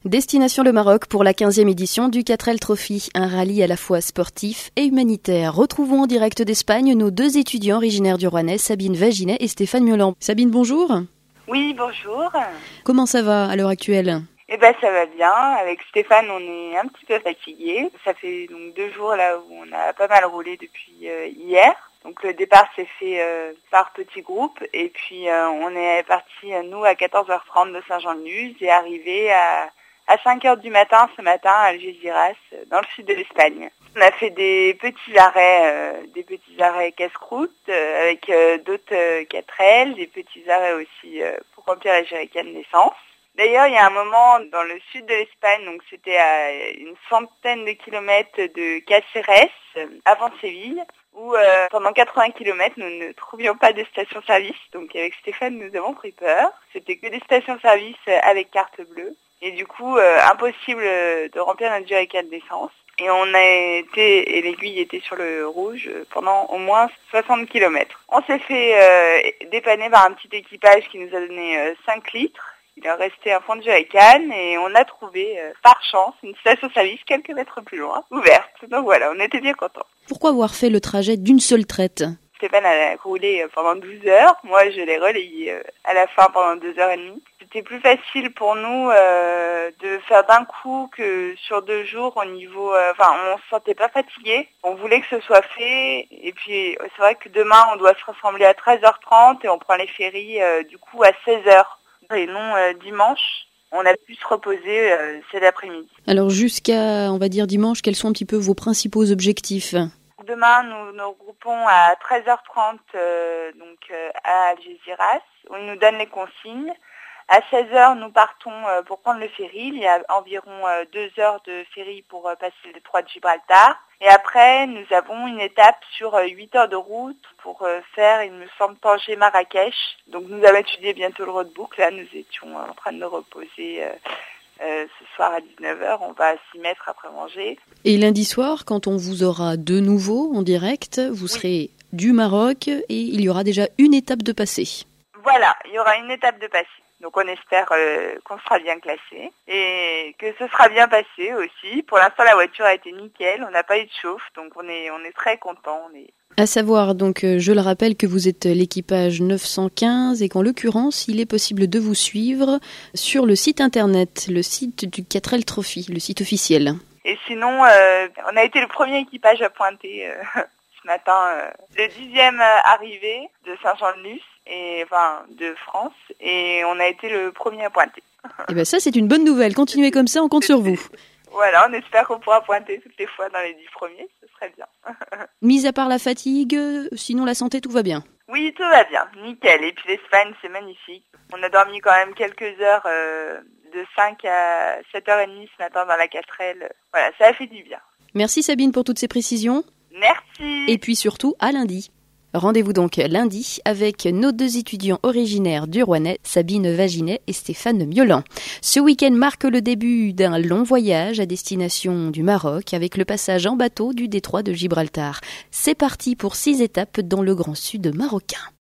Destination le Maroc pour la 15e édition du 4L Trophy, un rallye à la fois sportif et humanitaire. Retrouvons en direct d'Espagne nos deux étudiants originaires du Rouennais, Sabine Vaginet et Stéphane Miolan. Sabine, bonjour. Oui, bonjour. Comment ça va à l'heure actuelle ? Ça va bien. Avec Stéphane, on est un petit peu fatigués. Ça fait donc 2 jours là où on a pas mal roulé depuis hier. Donc le départ s'est fait par petits groupes et puis on est parti nous à 14h30 de Saint-Jean-de-Luz et arrivé à 5h du matin ce matin à Algeciras, dans le sud de l'Espagne. On a fait des petits arrêts casse-croûte avec d'autres 4L, des petits arrêts aussi pour remplir les jerrycans d'essence. D'ailleurs, il y a un moment dans le sud de l'Espagne, donc c'était à une centaine de kilomètres de Cáceres, avant Séville, où pendant 80 km, nous ne trouvions pas de station-service. Donc avec Stéphane, nous avons pris peur. C'était que des stations-service avec carte bleue. Et du coup, impossible de remplir notre jerrycan d'essence. Et on a été, et l'aiguille était sur le rouge pendant au moins 60 km. On s'est fait dépanner par un petit équipage qui nous a donné 5 litres. Il est resté un fond de jerrycan et on a trouvé, par chance, une station-service quelques mètres plus loin, ouverte. Donc voilà, on était bien contents. Pourquoi avoir fait le trajet d'une seule traite ? Stéphane a roulé pendant 12 heures. Moi, je l'ai relayé à la fin pendant 2h30. C'était plus facile pour nous de faire d'un coup que sur 2 jours au niveau... on se sentait pas fatigué. On voulait que ce soit fait. Et puis, c'est vrai que demain, on doit se rassembler à 13h30 et on prend les ferries du coup à 16h. Et non dimanche. On a pu se reposer cet après-midi. Alors jusqu'à, on va dire dimanche, quels sont un petit peu vos principaux objectifs ? Demain, nous nous regroupons à 13h30 à Algeciras, où ils nous donnent les consignes. À 16h, nous partons pour prendre le ferry. Il y a environ 2 heures de ferry pour passer le détroit de Gibraltar. Et après, nous avons une étape sur 8 heures de route pour faire, il me semble, Tanger-Marrakech. Donc nous allons étudier bientôt le roadbook. Là, nous étions en train de nous reposer ce soir à 19h. On va s'y mettre après manger. Et lundi soir, quand on vous aura de nouveau en direct, vous serez du Maroc et il y aura déjà une étape de passé. Voilà, il y aura une étape de passé. Donc on espère qu'on sera bien classé et que ce sera bien passé aussi. Pour l'instant, la voiture a été nickel, on n'a pas eu de chauffe, donc on est très contents. À savoir, donc, je le rappelle que vous êtes l'équipage 915 et qu'en l'occurrence, il est possible de vous suivre sur le site internet, le site du 4L Trophy, le site officiel. Et sinon, on a été le premier équipage à pointer ce matin, le 10e arrivé de Saint-Jean-de-Luz. De France, et on a été le premier à pointer. Et ça, c'est une bonne nouvelle. Continuez comme ça, on compte sur vous. Voilà, on espère qu'on pourra pointer toutes les fois dans les 10 premiers, ce serait bien. Mis à part la fatigue, sinon la santé, tout va bien. Oui, tout va bien, nickel. Et puis l'Espagne, c'est magnifique. On a dormi quand même quelques heures, de 5 à 7h30 ce matin dans la 4L. Voilà, ça a fait du bien. Merci Sabine pour toutes ces précisions. Merci. Et puis surtout, à lundi. Rendez-vous donc lundi avec nos deux étudiants originaires du Rouennais, Sabine Vaginet et Stéphane Miolan. Ce week-end marque le début d'un long voyage à destination du Maroc avec le passage en bateau du détroit de Gibraltar. C'est parti pour 6 étapes dans le Grand Sud marocain.